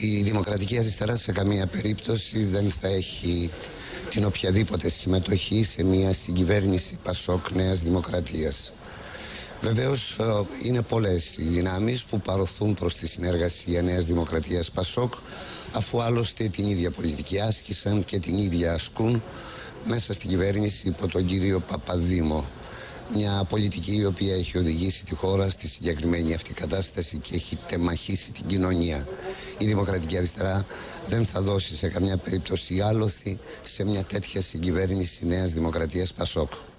Η Δημοκρατική Αριστερά σε καμία περίπτωση δεν θα έχει την οποιαδήποτε συμμετοχή σε μια συγκυβέρνηση Πασόκ Νέας Δημοκρατίας. Βεβαίως είναι πολλές οι δυνάμεις που παρωθούν προς τη συνεργασία Νέας Δημοκρατίας Πασόκ, αφού άλλωστε την ίδια πολιτική άσκησαν και την ίδια ασκούν μέσα στην κυβέρνηση υπό τον κύριο Παπαδήμο. Μια πολιτική η οποία έχει οδηγήσει τη χώρα στη συγκεκριμένη αυτή κατάσταση και έχει τεμαχίσει την κοινωνία. Η Δημοκρατική Αριστερά δεν θα δώσει σε καμιά περίπτωση άλοθη σε μια τέτοια συγκυβέρνηση Νέας Δημοκρατίας Πασόκ.